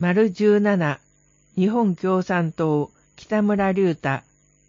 -17 日本共産党北村隆太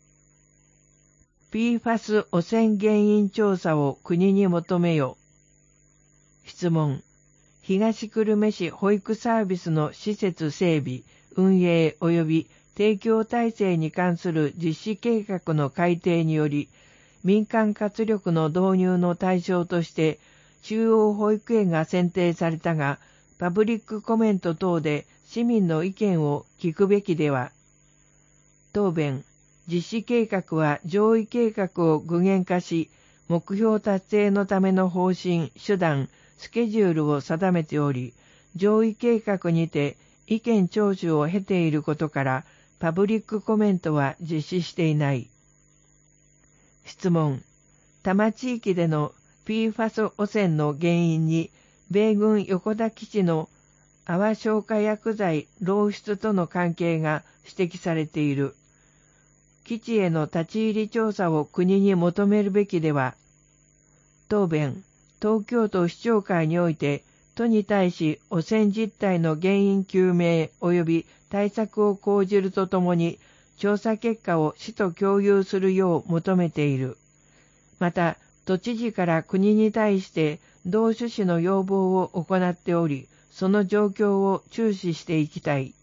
PFAS 汚染原因調査を国に求めよ。質問。東久留米市保育サービスの施設整備、運営及び提供体制に関する実施計画の改定により、民間活力の導入の対象として中央保育園が選定されたが、パブリックコメント等で市民の意見を聞くべきでは。答弁。実施計画は上位計画を具現化し、目標達成のための方針、手段、スケジュールを定めており、上位計画にて意見聴取を経ていることから、パブリックコメントは実施していない。質問。多摩地域での PFAS 汚染の原因に、米軍横田基地の泡消火薬剤漏出との関係が指摘されている。基地への立ち入り調査を国に求めるべきでは。答弁。東京都市長会において、都に対し汚染実態の原因究明及び対策を講じるとともに、調査結果を市と共有するよう求めている。また、都知事から国に対して同趣旨の要望を行っており、その状況を注視していきたい。